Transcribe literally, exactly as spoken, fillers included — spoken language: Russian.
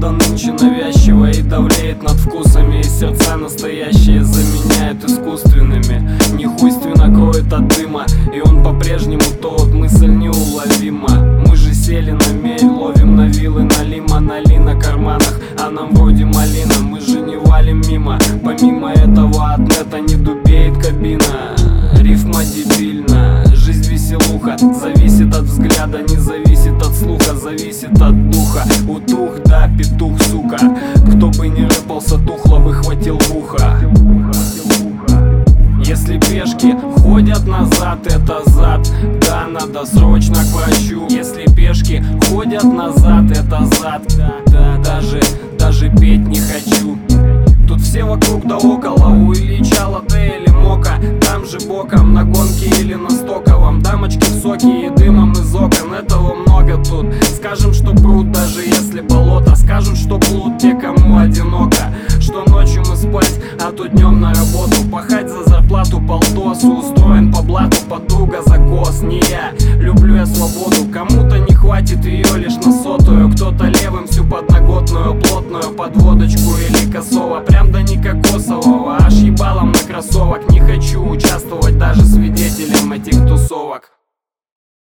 Мода нынче навязчивая и давлеет над вкусами, и сердца настоящие заменяют искусственными. Не хуйственно кроет от дыма, и он по-прежнему тот, мысль неуловима. Мы же сели на мель, ловим на вилы, налим, нали на карманах, а нам вроде малина, мы же не валим мимо. Помимо этого от нета не дубеет кабина. Рифма дебильна, жизнь веселуха, зависит от взгляда, не зависит от слуха, зависит от духа. Утух, да, петух, сука, кто бы не рэпался, тухло выхватил в ухо. Если пешки ходят назад, это зад, да, надо срочно к врачу. Если пешки ходят назад, это зад, да, да, даже, даже петь не хочу. Тут все вокруг да около, у Ильича латте или мока, там же боком, на гонке или на стоковом. Дамочки в соке и дымом из окон, этого много тут. Скажем, что пруд, даже если болото, скажут, что блуд те, кому одиноко, что ночью мы спать, а то днем на работу, пахать за зарплату полтосу, устроен по блату, подруга за кос. Не я, люблю я свободу, кому-то не хватит ее лишь на сотую, кто-то левым всю подноготную, плотную подводочку или косово, прям до не кокосового, аж ебалом на кроссовок. Не хочу участвовать даже свидетелем этих тусовок.